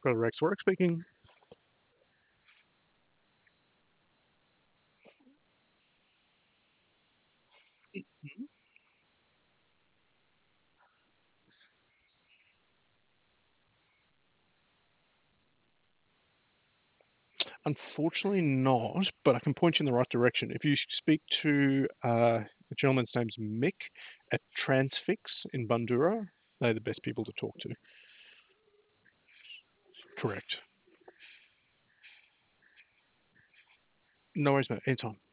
Brother Rex Warwick speaking. Unfortunately not, but I can point you in the right direction. If you speak to the gentleman's name's Mick at Transfix in Bundura, they're the best people to talk to. Correct. No worries, mate. Anytime.